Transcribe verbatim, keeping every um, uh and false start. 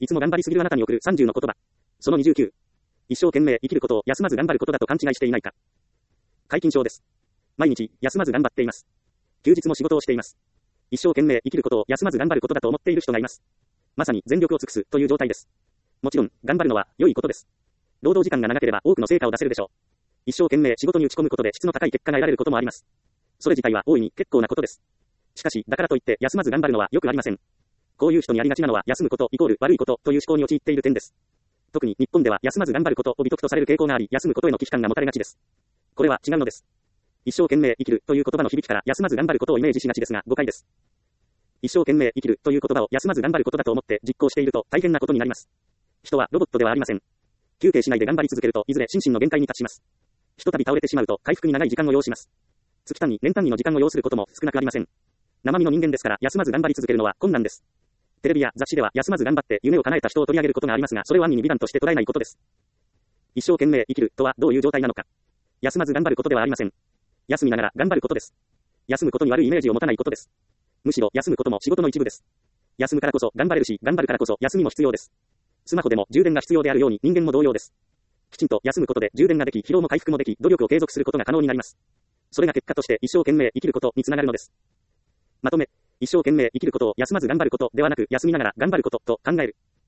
いつも頑張りすぎるあなたに送るさんじゅうの言葉。そのにじゅうきゅう。一生懸命生きることを休まず頑張ることだと勘違いしていないか。皆勤賞です。毎日、休まず頑張っています。休日も仕事をしています。一生懸命生きることを休まず頑張ることだと思っている人がいます。まさに全力を尽くすという状態です。もちろん、頑張るのは良いことです。労働時間が長ければ多くの成果を出せるでしょう。一生懸命仕事に打ち込むことで質の高い結果が得られることもあります。それ自体は大いに結構なことです。しかし、だからといって休まず頑張るのはよくありません。こういう人にありがちなのは休むことイコール悪いことという思考に陥っている点です。特に日本では休まず頑張ることを美徳とされる傾向があり、休むことへの忌避感が持たれがちです。これは違うのです。一生懸命生きるという言葉の響きから休まず頑張ることをイメージしがちですが誤解です。一生懸命生きるという言葉を休まず頑張ることだと思って実行していると大変なことになります。人はロボットではありません。休憩しないで頑張り続けるといずれ心身の限界に達します。ひとたび倒れてしまうと回復に長い時間を要します。月単位、年単位の時間を要することも少なくありません。生身の人間ですから休まず頑張り続けるのは困難です。テレビや雑誌では休まず頑張って夢を叶えた人を取り上げることがありますが、それは安易に美談として捉えないことです。一生懸命生きるとはどういう状態なのか。休まず頑張ることではありません。休みながら頑張ることです。休むことに悪いイメージを持たないことです。むしろ休むことも仕事の一部です。休むからこそ頑張れるし、頑張るからこそ休みも必要です。スマホでも充電が必要であるように人間も同様です。きちんと休むことで充電ができ、疲労も回復もでき、努力を継続することが可能になります。それが結果として一生懸命生きることにつながるのです。まとめ、一生懸命生きることを休まず頑張ることではなく、休みながら頑張ることと考える。